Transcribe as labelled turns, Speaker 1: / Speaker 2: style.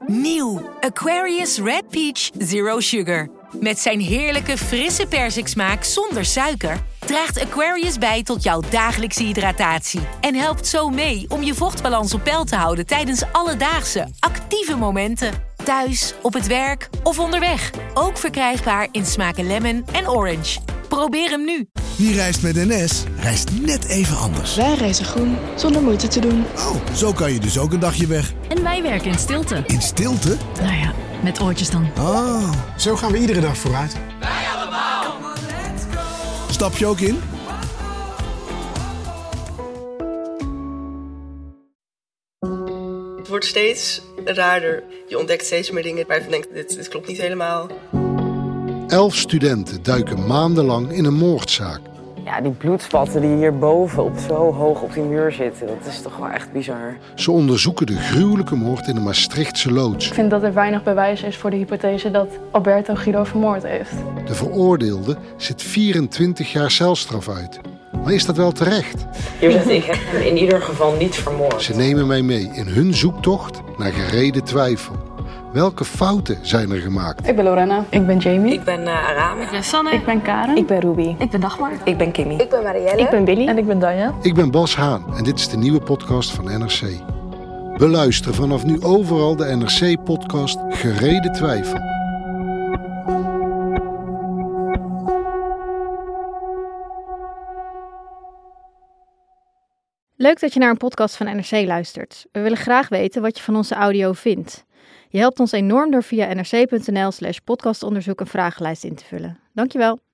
Speaker 1: Nieuw Aquarius Red Peach Zero Sugar. Met zijn heerlijke frisse persiksmaak zonder suiker draagt Aquarius bij tot jouw dagelijkse hydratatie. En helpt zo mee om je vochtbalans op peil te houden tijdens alledaagse, actieve momenten. Thuis, op het werk of onderweg. Ook verkrijgbaar in smaken lemon en orange. Probeer hem nu.
Speaker 2: Wie reist met NS, reist net even anders.
Speaker 3: Wij reizen groen, zonder moeite te doen.
Speaker 2: Oh, zo kan je dus ook een dagje weg.
Speaker 4: En wij werken in stilte.
Speaker 2: In stilte?
Speaker 4: Nou ja, met oortjes dan.
Speaker 2: Oh.
Speaker 5: Zo gaan we iedere dag vooruit.
Speaker 6: Wij allemaal.
Speaker 2: Stap je ook in?
Speaker 7: Het wordt steeds raarder. Je ontdekt steeds meer dingen waarvan je denkt, dit klopt niet helemaal.
Speaker 8: 11 studenten duiken maandenlang in een moordzaak.
Speaker 9: Ja, die bloedspatten die hierboven zo hoog op die muur zitten, dat is toch wel echt bizar.
Speaker 8: Ze onderzoeken de gruwelijke moord in de Maastrichtse loods.
Speaker 3: Ik vind dat er weinig bewijs is voor de hypothese dat Alberto Guido vermoord heeft.
Speaker 8: De veroordeelde zit 24 jaar celstraf uit. Maar is dat wel terecht?
Speaker 9: Hier zegt, ik heb hem in ieder geval niet vermoord.
Speaker 8: Ze nemen mij mee in hun zoektocht naar gereden twijfel. Welke fouten zijn er gemaakt?
Speaker 3: Ik ben Lorena. Ik ben Jamie.
Speaker 9: Ik ben Arame.
Speaker 4: Ik ben Sanne.
Speaker 3: Ik ben Karen.
Speaker 10: Ik ben Ruby.
Speaker 4: Ik ben Dagmar.
Speaker 9: Ik ben Kimmy.
Speaker 10: Ik ben Marielle. Ik ben Billy.
Speaker 3: En ik ben Danja.
Speaker 8: Ik ben Bas Haan en dit is de nieuwe podcast van NRC. Beluister vanaf nu overal de NRC-podcast Gereden Twijfel.
Speaker 11: Leuk dat je naar een podcast van NRC luistert. We willen graag weten wat je van onze audio vindt. Je helpt ons enorm door via nrc.nl/podcastonderzoek een vragenlijst in te vullen. Dankjewel.